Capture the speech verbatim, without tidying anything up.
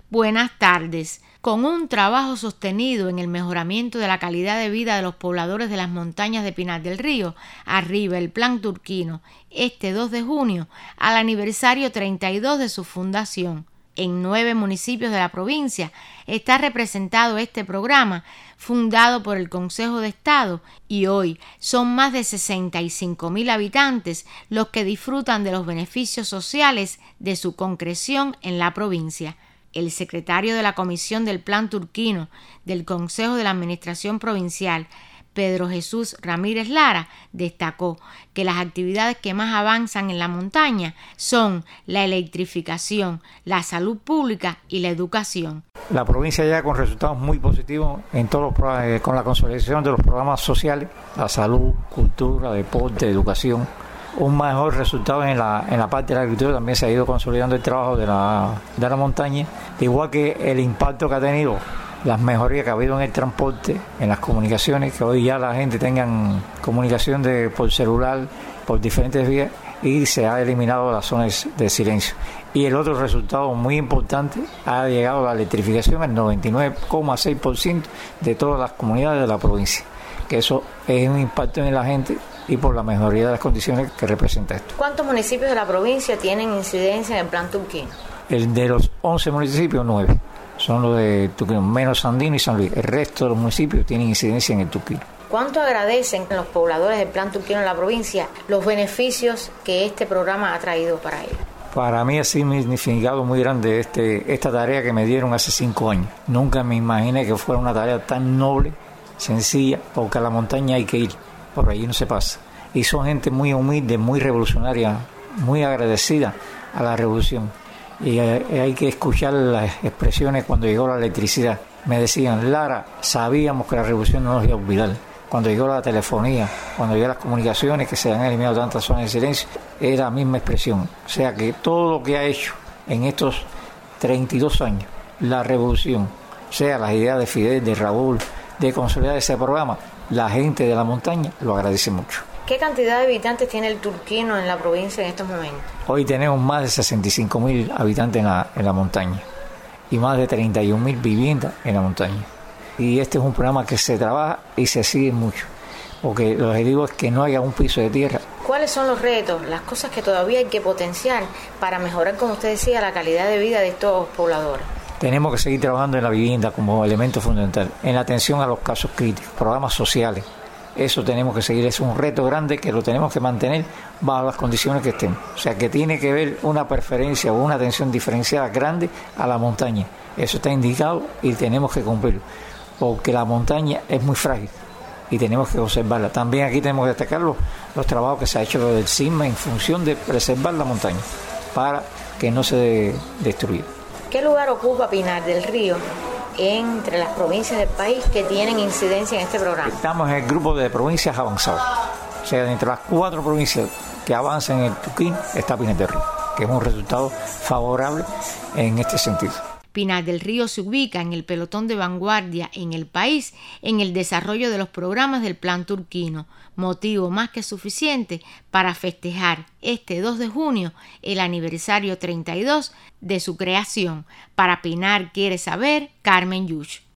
Buenas tardes. Con un trabajo sostenido en el mejoramiento de la calidad de vida de los pobladores de las montañas de Pinar del Río, arriba el Plan Turquino, este dos de junio, al aniversario treinta y dos de su fundación. En nueve municipios de la provincia está representado este programa, fundado por el Consejo de Estado, y hoy son más de sesenta y cinco mil habitantes los que disfrutan de los beneficios sociales de su concreción en la provincia. El secretario de la Comisión del Plan Turquino del Consejo de la Administración Provincial, Pedro Jesús Ramírez Lara, destacó que las actividades que más avanzan en la montaña son la electrificación, la salud pública y la educación. La provincia llega con resultados muy positivos en todos los, eh, con la consolidación de los programas sociales, la salud, cultura, deporte, educación. Un mejor resultado en la, en la parte de la agricultura. También se ha ido consolidando el trabajo de la, de la montaña, igual que el impacto que ha tenido las mejorías que ha habido en el transporte, en las comunicaciones, que hoy ya la gente tenga comunicación de, por celular, por diferentes vías, y se ha eliminado las zonas de silencio. Y el otro resultado muy importante, ha llegado la electrificación al noventa y nueve coma seis por ciento de todas las comunidades de la provincia, que eso es un impacto en la gente y por la mejoría de las condiciones que representa esto. ¿Cuántos municipios de la provincia tienen incidencia en el Plan Turquino? El de los once municipios, nueve. Son los de Turquino, menos Sandino y San Luis. El resto de los municipios tienen incidencia en el Turquino. ¿Cuánto agradecen los pobladores del Plan Turquino en la provincia los beneficios que este programa ha traído para ellos? Para mí ha sido un significado muy grande este, esta tarea que me dieron hace cinco años. Nunca me imaginé que fuera una tarea tan noble, sencilla, porque a la montaña hay que ir, por allí no se pasa. Y son gente muy humilde, muy revolucionaria, muy agradecida a la revolución. Y hay que escuchar las expresiones cuando llegó la electricidad. Me decían, Lara, sabíamos que la revolución no nos iba a olvidar. Cuando llegó la telefonía, cuando llegó las comunicaciones, que se han eliminado tantas zonas de silencio, era la misma expresión. O sea que todo lo que ha hecho en estos treinta y dos años, la revolución, o sea, las ideas de Fidel, de Raúl, de consolidar ese programa, la gente de la montaña lo agradece mucho. ¿Qué cantidad de habitantes tiene el Turquino en la provincia en estos momentos? Hoy tenemos más de sesenta y cinco mil habitantes en la, en la montaña y más de treinta y un mil viviendas en la montaña. Y este es un programa que se trabaja y se sigue mucho, porque el objetivo es que no haya un piso de tierra. ¿Cuáles son los retos, las cosas que todavía hay que potenciar para mejorar, como usted decía, la calidad de vida de estos pobladores? Tenemos que seguir trabajando en la vivienda como elemento fundamental, en la atención a los casos críticos, programas sociales. Eso tenemos que seguir, es un reto grande que lo tenemos que mantener bajo las condiciones que estén. O sea, que tiene que haber una preferencia o una atención diferenciada grande a la montaña. Eso está indicado y tenemos que cumplirlo, porque la montaña es muy frágil y tenemos que conservarla. También aquí tenemos que destacar los, los trabajos que se ha hecho del CISMA en función de preservar la montaña para que no se destruya. ¿Qué lugar ocupa Pinar del Río entre las provincias del país que tienen incidencia en este programa? Estamos en el grupo de provincias avanzadas. O sea, entre las cuatro provincias que avanzan en el Turquino está Pinar del Río, que es un resultado favorable en este sentido. Pinar del Río se ubica en el pelotón de vanguardia en el país en el desarrollo de los programas del Plan Turquino, motivo más que suficiente para festejar este dos de junio el aniversario treinta y dos de su creación. Para Pinar quiere saber, Carmen Yuch.